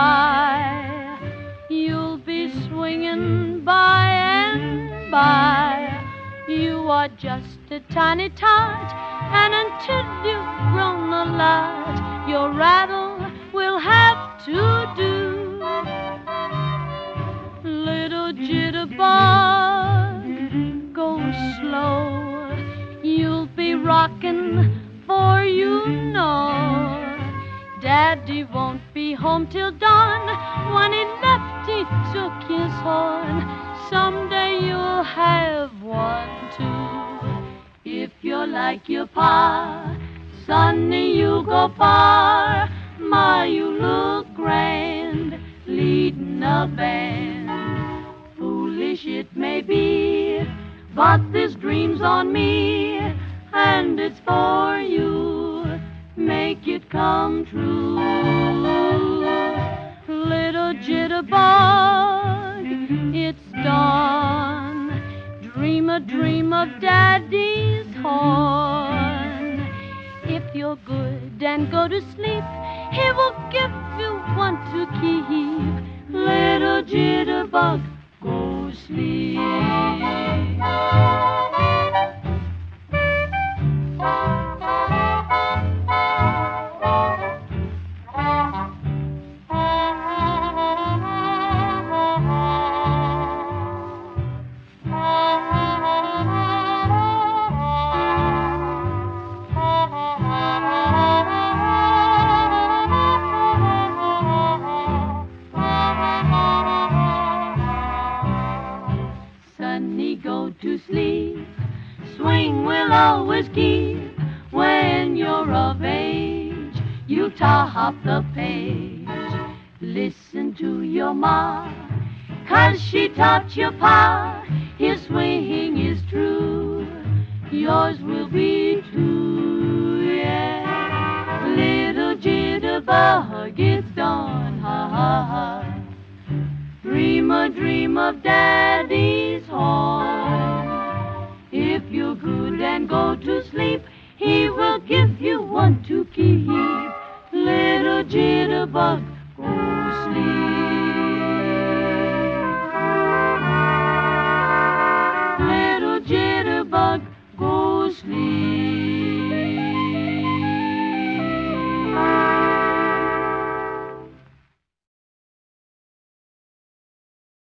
by. You'll be swinging by and by. You are just a tiny tot, and until you've grown a lot, your rattle will have to do. Little jitterbug, go slow. You'll be rocking, for you know Daddy won't be home till dawn. When he left, he took his horn. Someday you'll have one too. If you're like your pa, Sonny, you'll go far. Ma, you look grand, leading a band. Foolish it may be, but this dream's on me, and it's for you. Make it come true. Little jitterbug, it's dawn. Dream a dream of Daddy's horn. If you're good and go to sleep, he will give you one to keep. Little jitterbug, go sleep. Sonny, go to sleep. Swing will always keep. When you're of age, you top the page. Listen to your ma, 'cause she taught your pa. His swing is true, yours will be too, yeah. Little jitterbug, it's dawn, ha ha ha. Dream a dream of Daddy's horn. If you're good and go to sleep, he will give you one to keep. Little jitterbug,